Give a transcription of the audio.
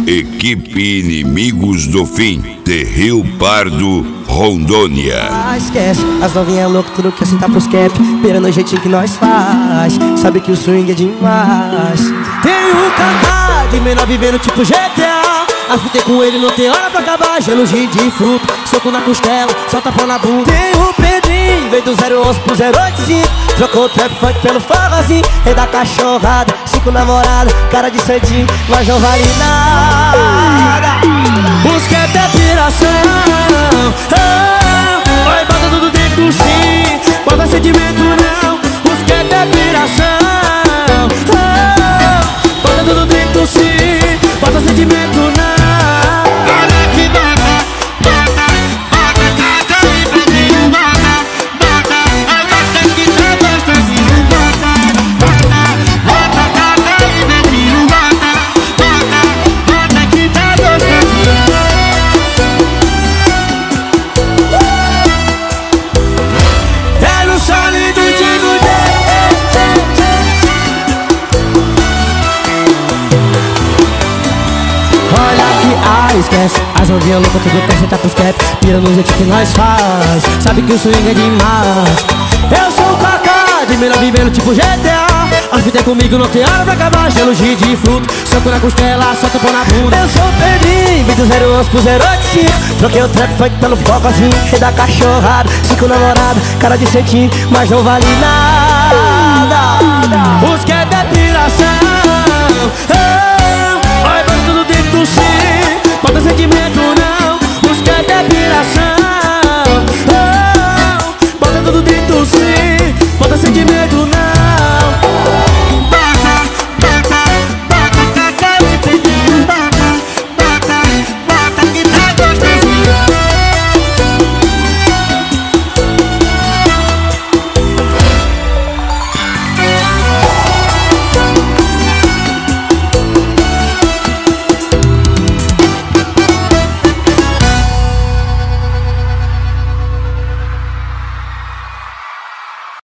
Equipe Inimigos do Fim de Rio Pardo, Rondônia. Esquece, as novinhas loucas, tudo quer sentar pros cap, pera no jeitinho que nós faz. Sabe que o swing é demais. Tem um Kaká de menor vivendo tipo GTA. Afitei com ele, não tem hora pra acabar. Gelo de fruta, soco na costela, solta pão na bunda. Tem o Pedrinho, veio do 011 pro 085. Trocou o trap funk pelo forrozinho. Rei da cachorrada, 5 namoradas, cara de santinho, mas não vale nada. Busca até piração. Vai, bota tudo dentro do sim, bota sentimento não. Busca até piração. Bota tudo dentro do sim, bota sentimento não. Esquece, as novinhas loucas, tudo quer sentar pros cap, pira no jeito que nós faz. Sabe que o swing é demais. Eu sou o Kaká, de melhor vivendo tipo GTA. A vida é comigo, não tem hora pra acabar. Gelo de fruta, soco na costela, solta o pão na bunda. Eu sou o Pedrinho, vim do 011 pro 085. Troquei o trap funk pelo focozinho. Rei da cachorrada, 5 namoradas, cara de santinho, mas não vale nada.